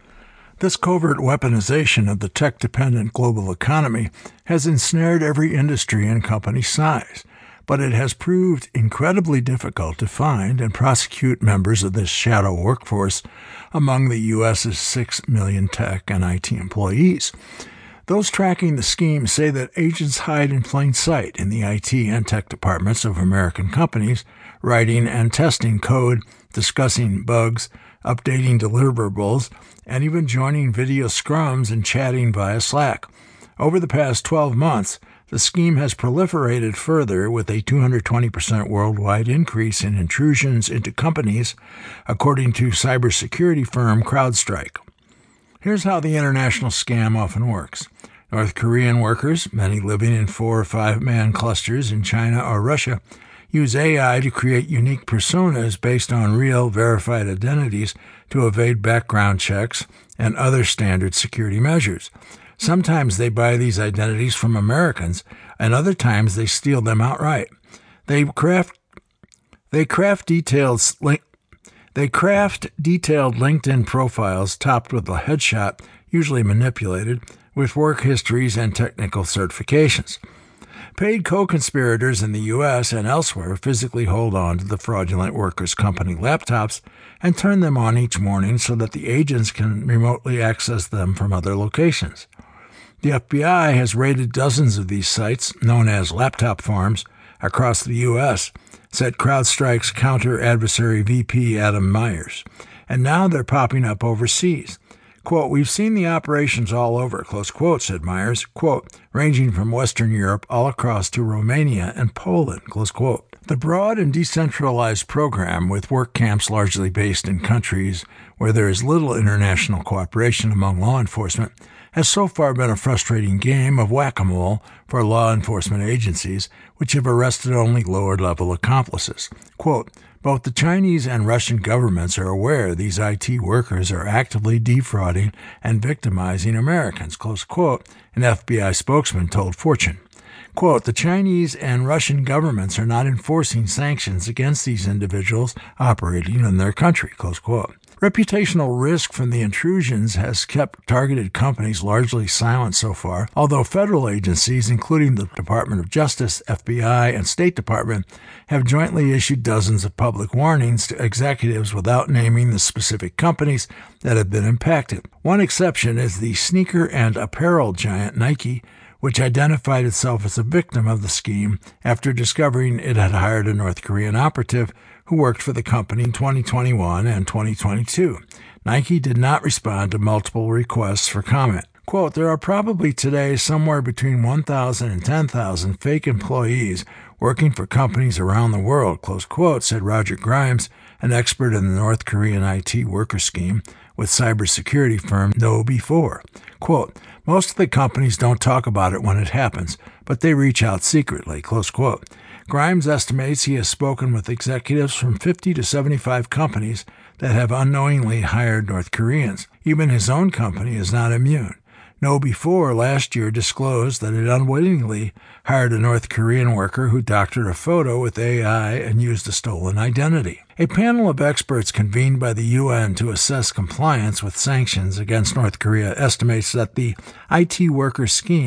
This covert weaponization of the tech-dependent global economy has ensnared every industry and company size, but it has proved incredibly difficult to find and prosecute members of this shadow workforce among the U S's six million tech and I T employees. Those tracking the scheme say that agents hide in plain sight in the I T and tech departments of American companies, writing and testing code, discussing bugs, updating deliverables, and even joining video scrums and chatting via Slack. Over the past twelve months, the scheme has proliferated further with a two hundred twenty percent worldwide increase in intrusions into companies, according to cybersecurity firm CrowdStrike. Here's how the international scam often works. North Korean workers, many living in four- or five-man clusters in China or Russia, use A I to create unique personas based on real, verified identities to evade background checks and other standard security measures. Sometimes they buy these identities from Americans, and other times they steal them outright. They craft they craft detailed link, they craft detailed LinkedIn profiles topped with a headshot, usually manipulated, with work histories and technical certifications. Paid co-conspirators in the U S and elsewhere physically hold on to the fraudulent workers' company laptops and turn them on each morning so that the agents can remotely access them from other locations. The F B I has raided dozens of these sites, known as laptop farms, across the U S, said CrowdStrike's counter-adversary V P Adam Myers. And now they're popping up overseas. Quote, "We've seen the operations all over," close quote, said Myers, quote, "ranging from Western Europe all across to Romania and Poland," close quote. The broad and decentralized program, with work camps largely based in countries where there is little international cooperation among law enforcement, has so far been a frustrating game of whack-a-mole for law enforcement agencies, which have arrested only lower-level accomplices. Quote, "Both the Chinese and Russian governments are aware these I T workers are actively defrauding and victimizing Americans," close quote, an F B I spokesman told Fortune. Quote, "The Chinese and Russian governments are not enforcing sanctions against these individuals operating in their country," close quote. Reputational risk from the intrusions has kept targeted companies largely silent so far, although federal agencies, including the Department of Justice, F B I, and State Department, have jointly issued dozens of public warnings to executives without naming the specific companies that have been impacted. One exception is the sneaker and apparel giant Nike, which identified itself as a victim of the scheme after discovering it had hired a North Korean operative who worked for the company in twenty twenty-one and twenty twenty-two. Nike did not respond to multiple requests for comment. Quote, "There are probably today somewhere between one thousand and ten thousand fake employees working for companies around the world," close quote, said Roger Grimes, an expert in the North Korean I T worker scheme with cybersecurity firm Know Before. Quote, "Most of the companies don't talk about it when it happens, but they reach out secretly," close quote. Grimes estimates he has spoken with executives from fifty to seventy-five companies that have unknowingly hired North Koreans. Even his own company is not immune. Know Before last year disclosed that it unwittingly hired a North Korean worker who doctored a photo with A I and used a stolen identity. A panel of experts convened by the U N to assess compliance with sanctions against North Korea estimates that the I T worker scheme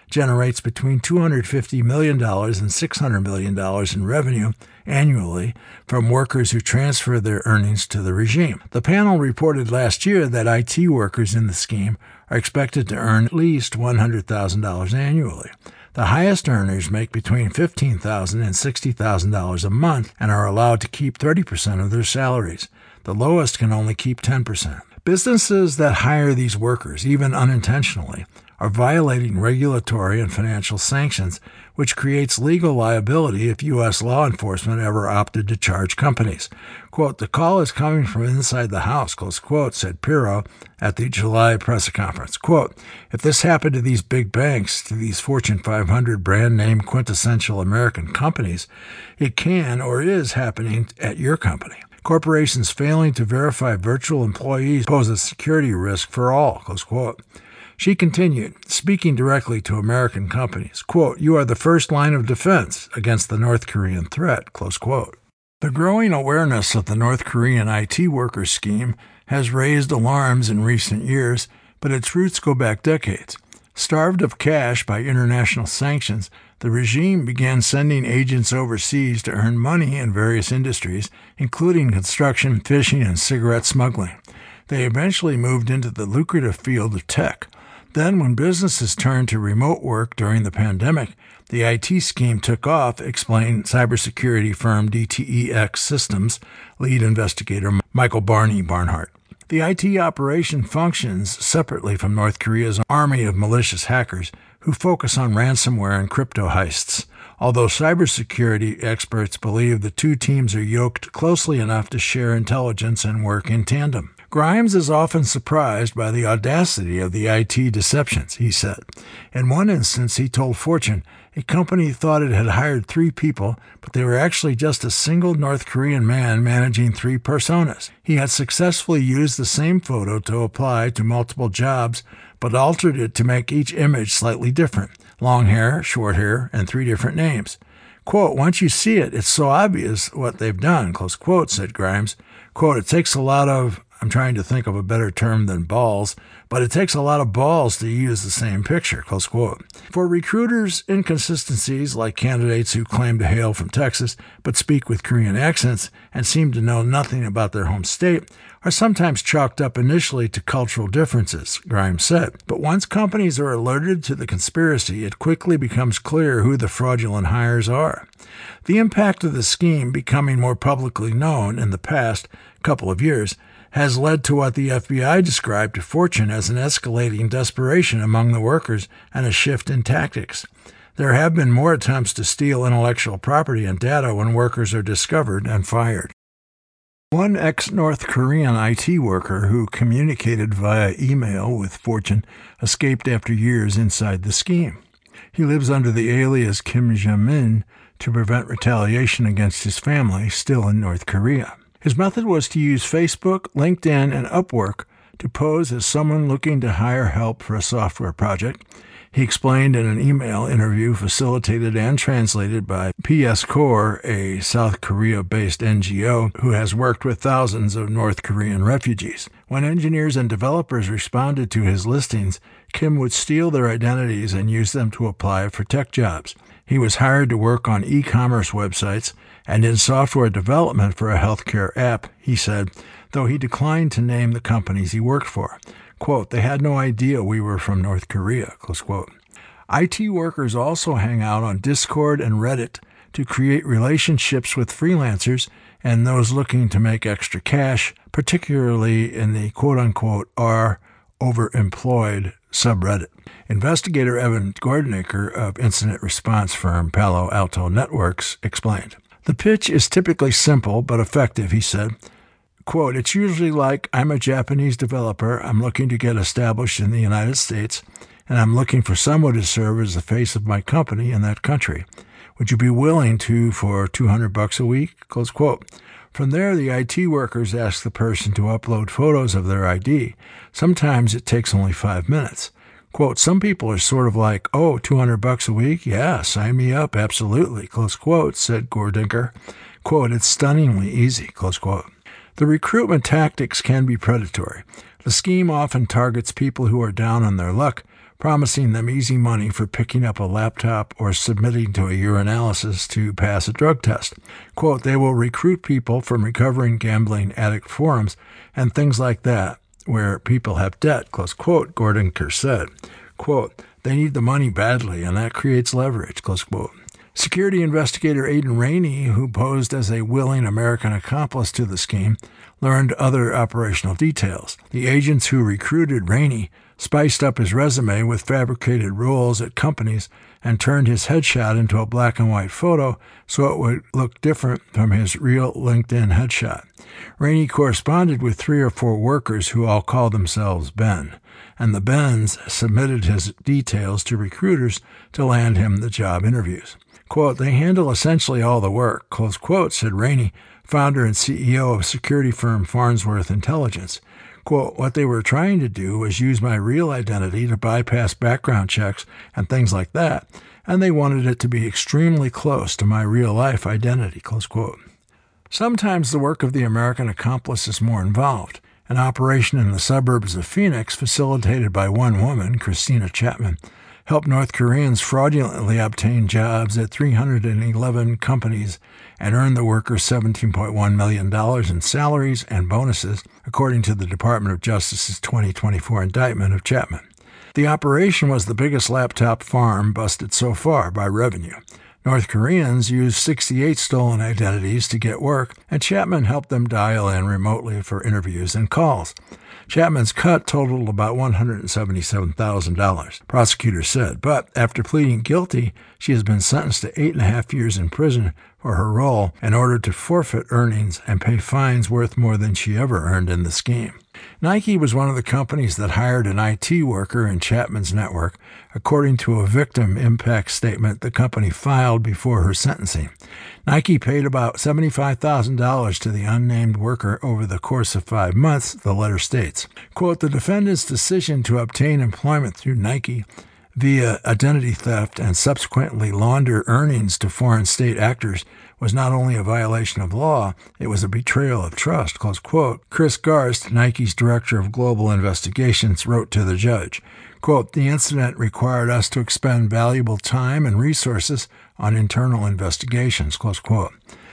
generates between two hundred fifty million dollars and six hundred million dollars in revenue annually from workers who transfer their earnings to the regime. The panel reported last year that I T workers in the scheme are expected to earn at least one hundred thousand dollars annually. The highest earners make between fifteen thousand dollars and sixty thousand dollars a month and are allowed to keep thirty percent of their salaries. The lowest can only keep ten percent. Businesses that hire these workers, even unintentionally, are violating regulatory and financial sanctions, which creates legal liability if U S law enforcement ever opted to charge companies. Quote, "The call is coming from inside the house," close quote, said Pirro at the July press conference. Quote, "If this happened to these big banks, to these Fortune five hundred brand-name quintessential American companies, it can or is happening at your company. Corporations failing to verify virtual employees pose a security risk for all," close quote. She continued, speaking directly to American companies, quote, "You are the first line of defense against the North Korean threat," close quote. The growing awareness of the North Korean I T worker scheme has raised alarms in recent years, but its roots go back decades. Starved of cash by international sanctions, the regime began sending agents overseas to earn money in various industries, including construction, fishing, and cigarette smuggling. They eventually moved into the lucrative field of tech. Then, when businesses turned to remote work during the pandemic, the I T scheme took off, explained cybersecurity firm D T E X Systems lead investigator Michael Barney Barnhart. The I T operation functions separately from North Korea's army of malicious hackers who focus on ransomware and crypto heists, although cybersecurity experts believe the two teams are yoked closely enough to share intelligence and work in tandem. Grimes is often surprised by the audacity of the I T deceptions, he said. In one instance, he told Fortune a company thought it had hired three people, but they were actually just a single North Korean man managing three personas. He had successfully used the same photo to apply to multiple jobs, but altered it to make each image slightly different. Long hair, short hair, and three different names. Quote, "Once you see it, it's so obvious what they've done," close quote, said Grimes. Quote, "It takes a lot of, I'm trying to think of a better term than balls, but it takes a lot of balls to use the same picture," close quote. For recruiters, inconsistencies like candidates who claim to hail from Texas but speak with Korean accents and seem to know nothing about their home state are sometimes chalked up initially to cultural differences, Grimes said. But once companies are alerted to the conspiracy, it quickly becomes clear who the fraudulent hires are. The impact of the scheme becoming more publicly known in the past couple of years has led to what the F B I described to Fortune as an escalating desperation among the workers and a shift in tactics. There have been more attempts to steal intellectual property and data when workers are discovered and fired. One ex-North Korean I T worker who communicated via email with Fortune escaped after years inside the scheme. He lives under the alias Kim Jae-min to prevent retaliation against his family, still in North Korea. His method was to use Facebook, LinkedIn, and Upwork to pose as someone looking to hire help for a software project. He explained in an email interview facilitated and translated by P S Corps, a South Korea-based N G O who has worked with thousands of North Korean refugees. When engineers and developers responded to his listings, Kim would steal their identities and use them to apply for tech jobs. He was hired to work on e-commerce websites and in software development for a healthcare app, he said, though he declined to name the companies he worked for. Quote, "They had no idea we were from North Korea," close quote. I T workers also hang out on Discord and Reddit to create relationships with freelancers and those looking to make extra cash, particularly in the quote-unquote are overemployed subreddit. Investigator Evan Gordnicker of incident response firm Palo Alto Networks explained. The pitch is typically simple but effective, he said. Quote, "It's usually like, I'm a Japanese developer, I'm looking to get established in the United States, and I'm looking for someone to serve as the face of my company in that country. Would you be willing to for two hundred bucks a week?" Close quote. From there, the I T workers ask the person to upload photos of their I D. Sometimes it takes only five minutes. Quote, "Some people are sort of like, oh, two hundred bucks a week? Yeah, sign me up, absolutely," close quote, said Gordinker. Quote, "It's stunningly easy," close quote. The recruitment tactics can be predatory. The scheme often targets people who are down on their luck, promising them easy money for picking up a laptop or submitting to a urinalysis to pass a drug test. Quote, they will recruit people from recovering gambling addict forums and things like that, where people have debt, close quote, Gordon Kerr said. Quote, they need the money badly, and that creates leverage, close quote. Security investigator Aidan Rainey, who posed as a willing American accomplice to the scheme, learned other operational details. The agents who recruited Rainey spiced up his resume with fabricated roles at companies and turned his headshot into a black and white photo so it would look different from his real LinkedIn headshot. Rainey corresponded with three or four workers who all called themselves Ben, and the Bens submitted his details to recruiters to land him the job interviews. Quote, they handle essentially all the work, close quote, said Rainey, founder and C E O of security firm Farnsworth Intelligence. Quote, what they were trying to do was use my real identity to bypass background checks and things like that, and they wanted it to be extremely close to my real-life identity, close quote. Sometimes the work of the American accomplice is more involved. An operation in the suburbs of Phoenix, facilitated by one woman, Christina Chapman, helped North Koreans fraudulently obtain jobs at three hundred eleven companies and earn the workers seventeen point one million dollars in salaries and bonuses, according to the Department of Justice's twenty twenty-four indictment of Chapman. The operation was the biggest laptop farm busted so far by revenue. North Koreans used sixty-eight stolen identities to get work, and Chapman helped them dial in remotely for interviews and calls. Chapman's cut totaled about one hundred seventy-seven thousand dollars, prosecutors said, but after pleading guilty, she has been sentenced to eight and a half years in prison for her role in order to forfeit earnings and pay fines worth more than she ever earned in the scheme. Nike was one of the companies that hired an I T worker in Chapman's network, according to a victim impact statement the company filed before her sentencing. Nike paid about seventy-five thousand dollars to the unnamed worker over the course of five months, the letter states. Quote, the defendant's decision to obtain employment through Nike via identity theft and subsequently launder earnings to foreign state actors was not only a violation of law, it was a betrayal of trust, close quote. Chris Garst, Nike's director of global investigations, wrote to the judge, quote, the incident required us to expend valuable time and resources on internal investigations, close quote.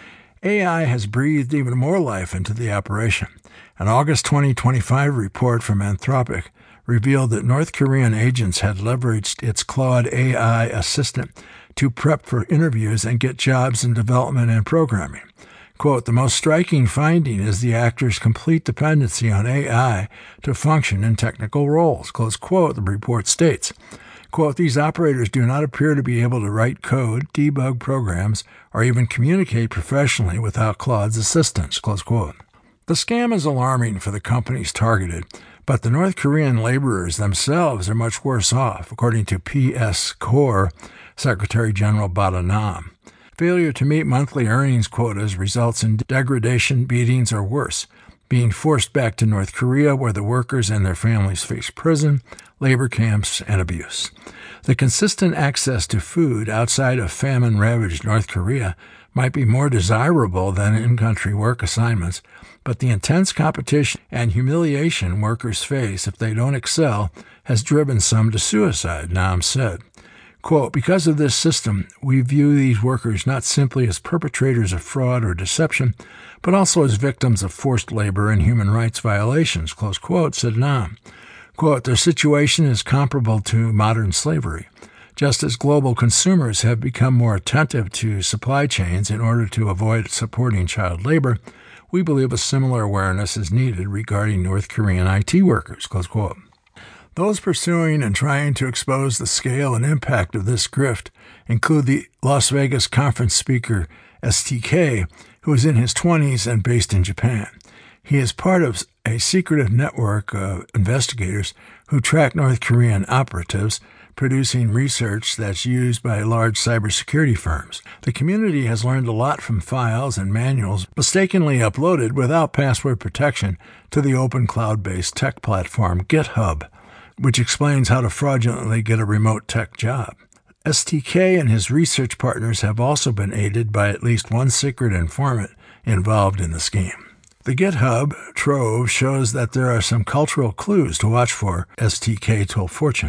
A I has breathed even more life into the operation. An August twenty twenty-five report from Anthropic revealed that North Korean agents had leveraged its Claude A I assistant to prep for interviews and get jobs in development and programming. Quote, the most striking finding is the actor's complete dependency on A I to function in technical roles, close quote, the report states. Quote, these operators do not appear to be able to write code, debug programs, or even communicate professionally without Claude's assistance, close quote. The scam is alarming for the companies targeted, but the North Korean laborers themselves are much worse off, according to P S Corps Secretary General Bada Nam. Failure to meet monthly earnings quotas results in degradation, beatings, or worse, being forced back to North Korea where the workers and their families face prison, labor camps, and abuse. The consistent access to food outside of famine-ravaged North Korea might be more desirable than in-country work assignments, but the intense competition and humiliation workers face if they don't excel has driven some to suicide, Nam said. Quote, because of this system, we view these workers not simply as perpetrators of fraud or deception, but also as victims of forced labor and human rights violations, close quote, said Nam. Quote, their situation is comparable to modern slavery. Just as global consumers have become more attentive to supply chains in order to avoid supporting child labor, we believe a similar awareness is needed regarding North Korean I T workers, close quote. Those pursuing and trying to expose the scale and impact of this grift include the Las Vegas conference speaker S T K, who is in his twenties and based in Japan. He is part of a secretive network of investigators who track North Korean operatives, producing research that's used by large cybersecurity firms. The community has learned a lot from files and manuals mistakenly uploaded without password protection to the open cloud-based tech platform GitHub, which explains how to fraudulently get a remote tech job. S T K and his research partners have also been aided by at least one secret informant involved in the scheme. The GitHub trove shows that there are some cultural clues to watch for, S T K told Fortune.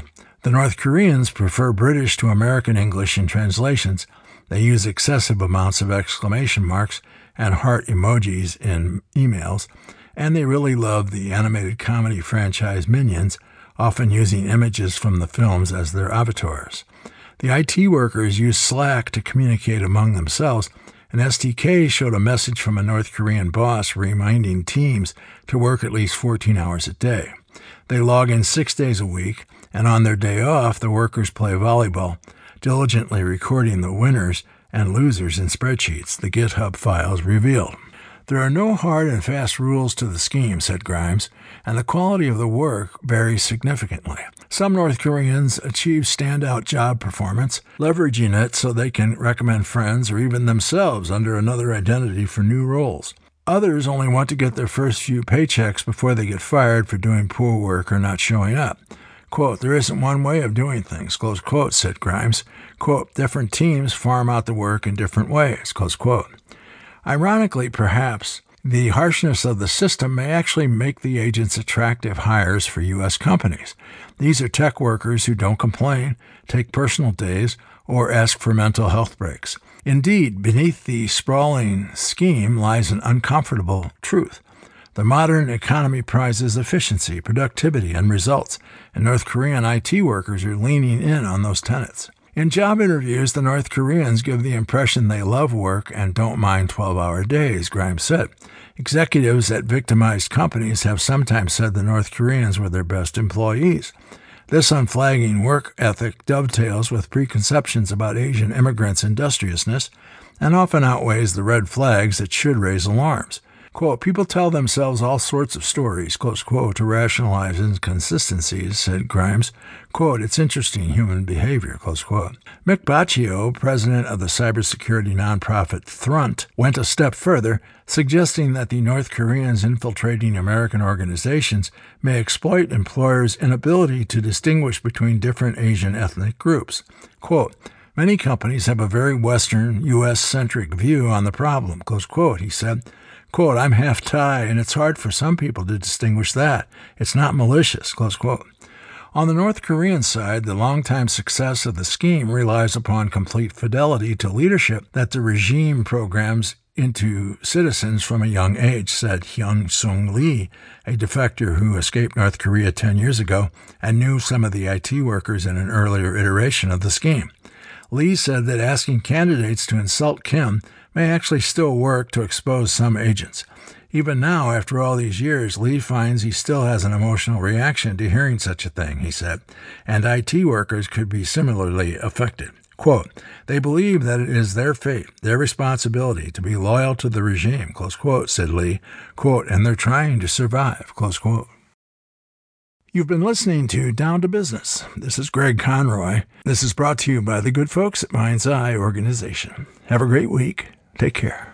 The North Koreans prefer British to American English in translations. They use excessive amounts of exclamation marks and heart emojis in emails, and they really love the animated comedy franchise Minions, often using images from the films as their avatars. The I T workers use Slack to communicate among themselves, and S T K showed a message from a North Korean boss reminding teams to work at least fourteen hours a day. They log in six days a week, and on their day off, the workers play volleyball, diligently recording the winners and losers in spreadsheets, the GitHub files revealed. There are no hard and fast rules to the scheme, said Grimes, and the quality of the work varies significantly. Some North Koreans achieve standout job performance, leveraging it so they can recommend friends or even themselves under another identity for new roles. Others only want to get their first few paychecks before they get fired for doing poor work or not showing up. Quote, there isn't one way of doing things, close quote, said Grimes. Quote, different teams farm out the work in different ways, close quote. Ironically, perhaps, the harshness of the system may actually make the agents attractive hires for U S companies. These are tech workers who don't complain, take personal days, or ask for mental health breaks. Indeed, beneath the sprawling scheme lies an uncomfortable truth. The modern economy prizes efficiency, productivity, and results, and North Korean I T workers are leaning in on those tenets. In job interviews, the North Koreans give the impression they love work and don't mind twelve-hour days, Grimes said. Executives at victimized companies have sometimes said the North Koreans were their best employees. This unflagging work ethic dovetails with preconceptions about Asian immigrants' industriousness and often outweighs the red flags that should raise alarms. Quote, people tell themselves all sorts of stories, close quote, to rationalize inconsistencies, said Grimes. Quote, it's interesting human behavior, close quote. Mick Baccio, president of the cybersecurity nonprofit Thrunt, went a step further, suggesting that the North Koreans infiltrating American organizations may exploit employers' inability to distinguish between different Asian ethnic groups. Quote, many companies have a very Western, U S-centric view on the problem, close quote, he said. Quote, I'm half Thai, and it's hard for some people to distinguish that. It's not malicious, close quote. On the North Korean side, the longtime success of the scheme relies upon complete fidelity to leadership that the regime programs into citizens from a young age, said Hyun Sung Lee, a defector who escaped North Korea ten years ago and knew some of the I T workers in an earlier iteration of the scheme. Lee said that asking candidates to insult Kim may actually still work to expose some agents. Even now, after all these years, Lee finds he still has an emotional reaction to hearing such a thing, he said, and I T workers could be similarly affected. Quote, they believe that it is their fate, their responsibility to be loyal to the regime, close quote, said Lee, quote, and they're trying to survive, close quote. You've been listening to Down to Business. This is Greg Conroy. This is brought to you by the good folks at Mind's Eye Organization. Have a great week. Take care.